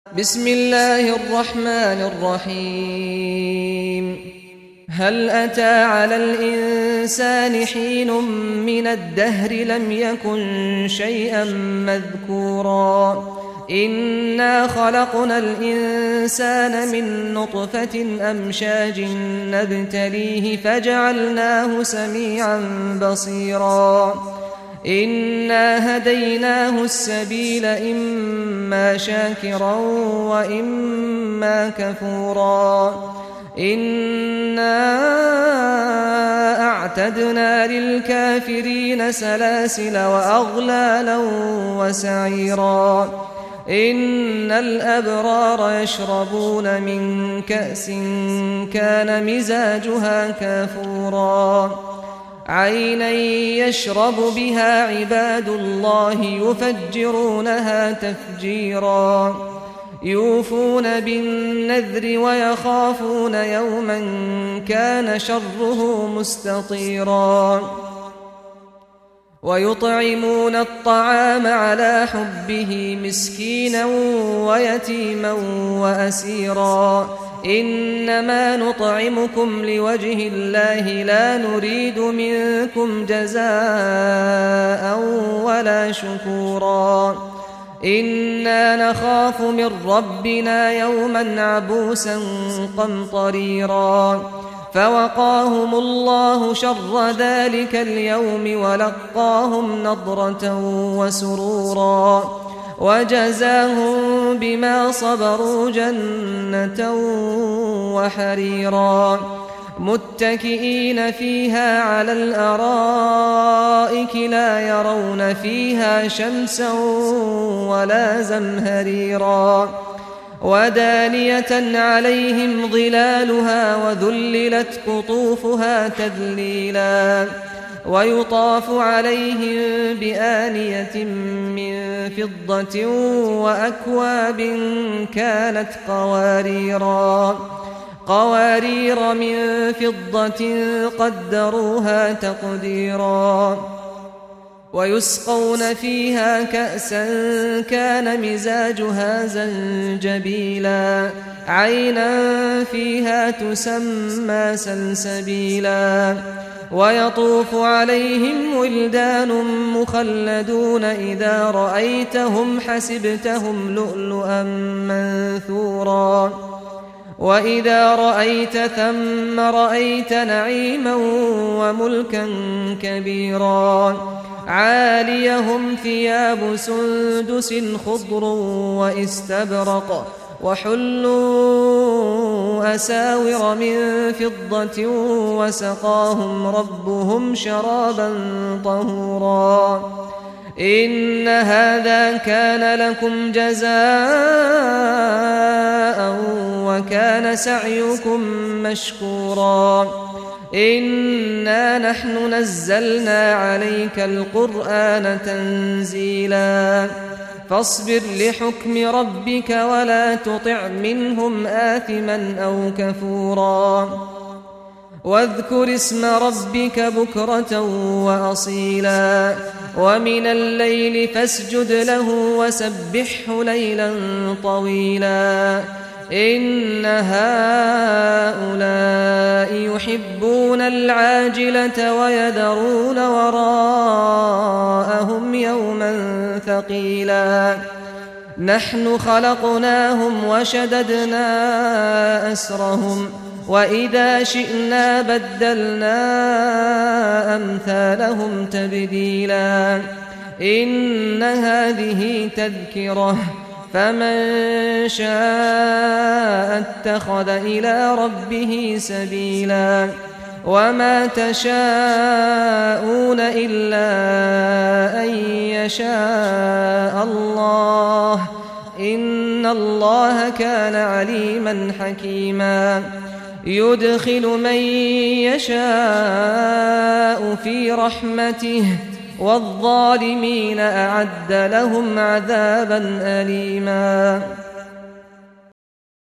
بسم الله الرحمن الرحيم هل أتى على الإنسان حين من الدهر لم يكن شيئا مذكورا إنا خلقنا الإنسان من نطفة أمشاج نبتليه فجعلناه سميعا بصيرا إنا هديناه السبيل إما شاكرا وإما كفورا إنا أعتدنا للكافرين سلاسل وأغلالا وسعيرا إن الأبرار يشربون من كأس كان مزاجها كافورا عينا يشرب بها عباد الله يفجرونها تفجيرا يوفون بالنذر ويخافون يوما كان شره مستطيرا ويطعمون الطعام على حبه مسكينا ويتيما وأسيرا إنما نطعمكم لوجه الله لا نريد منكم جزاء ولا شكورا إنا نخاف من ربنا يوما عبوسا قمطريرا فوقاهم الله شر ذلك اليوم ولقاهم نضرة وسرورا وجزاهم بما صبروا جنة وحريرا متكئين فيها على الأرائك لا يرون فيها شمسا ولا زمهريرا ودانية عليهم ظلالها وذللت قطوفها تذليلا ويطاف عليهم بآنية من فضة وأكواب كانت قوارير من فضة قدروها تقديرا ويسقون فيها كأسا كان مزاجها زنجبيلا عينا فيها تسمى سلسبيلا ويطوف عليهم ولدان مخلدون إذا رأيتهم حسبتهم لؤلؤا منثورا وإذا رأيت ثم رأيت نعيما وملكا كبيرا عاليهم ثياب سندس خضر واستبرق وحلوا أساور من فضة وسقاهم ربهم شرابا طهورا إن هذا كان لكم جزاء وكان سعيكم مشكورا إنا نحن نزلنا عليك القرآن تنزيلا فاصبر لحكم ربك ولا تطع منهم آثما أو كفورا واذكر اسم ربك بكرة وأصيلا ومن الليل فاسجد له وسبحه ليلا طويلا إن هؤلاء يحبون العاجلة ويذرون وراءهم يوما ثقيلا نحن خلقناهم وشددنا أسرهم وإذا شئنا بدلنا أمثالهم تبديلا إن هذه تذكرة فمن شاء اتخذ إلى ربه سبيلا وما تشاءون إلا أن يشاء الله إن الله كان عليما حكيما يدخل من يشاء في رحمته والظالمين أعد لهم عذابا أليما